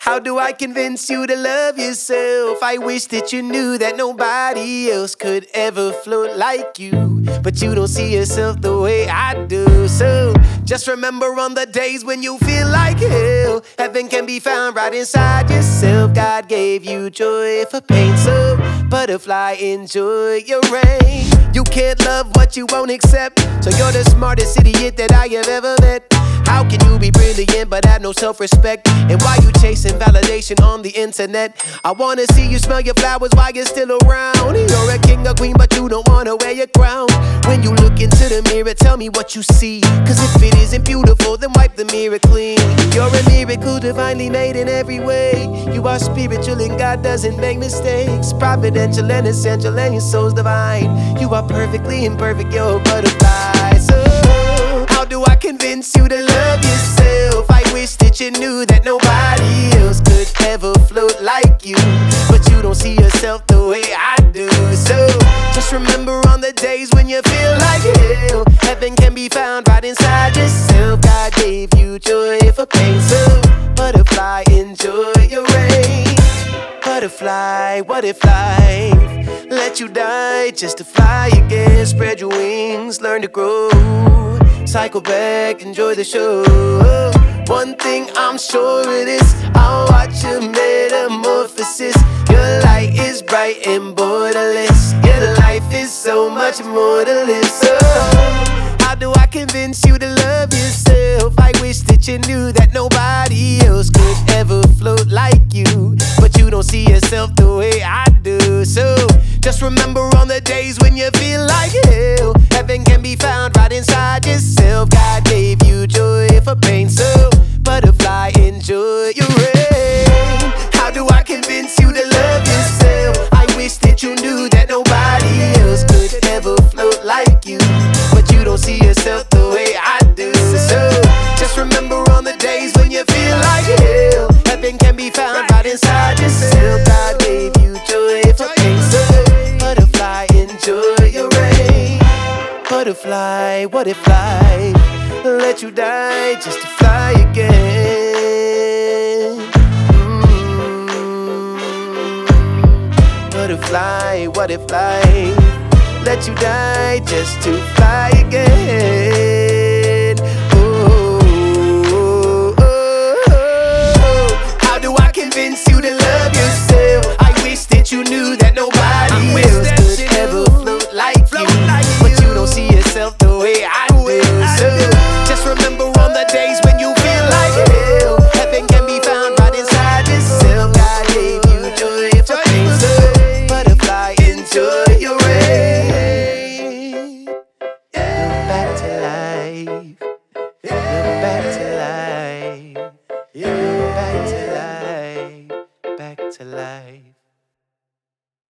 How do I convince you to love yourself? I wish that you knew that nobody else could ever float like you. But you don't see yourself the way I do. So just remember on the days when you feel like hell, heaven can be found right inside yourself. God gave you joy for pain, so butterfly, enjoy your reign. You can't love what you won't accept, so you're the smartest idiot that I have ever met. How can you be brilliant but have no self-respect? And why you chasing validation on the internet? I wanna see you smell your flowers while you're still around. You're a king or queen but you don't wanna wear your crown. When you look into the mirror, tell me what you see. Cause if it isn't beautiful, then wipe the mirror clean. You're a miracle divinely made in every way. You are spiritual and God doesn't make mistakes. Providential and essential and your soul's divine. You are perfectly imperfect, you're a butterfly. So how do I convince you to love yourself? I wish that you knew that nobody else could ever float like you. But you don't see yourself the way I do. So just remember on the days when you feel like hell, heaven can be found right inside yourself. God gave you joy for pain, so butterfly, enjoy your reign. Butterfly, what if life let you die just to fly again? Spread your wings, learn to grow. Cycle back, enjoy the show. One thing I'm sure it is, I'll watch your metamorphosis. Your light is bright and borderless. Your life is so much more to live. So how do I convince you to love yourself? I wish that you knew that nobody else could ever float like you. But you don't see yourself the way I do. So just remember on the days when you feel like hell, heaven can be found right inside yourself. God gave you joy for pain, so butterfly, enjoy your reign. How do I convince you to love yourself? I wish that you knew that nobody else could ever float like you. But you don't see yourself the way I do. So just remember on the days when you feel like hell, heaven can be found right inside yourself. God gave you joy for pain, so butterfly, enjoy your reign. Butterfly, what if life let you die just to fly again? Butterfly, what if life let you die just to fly again?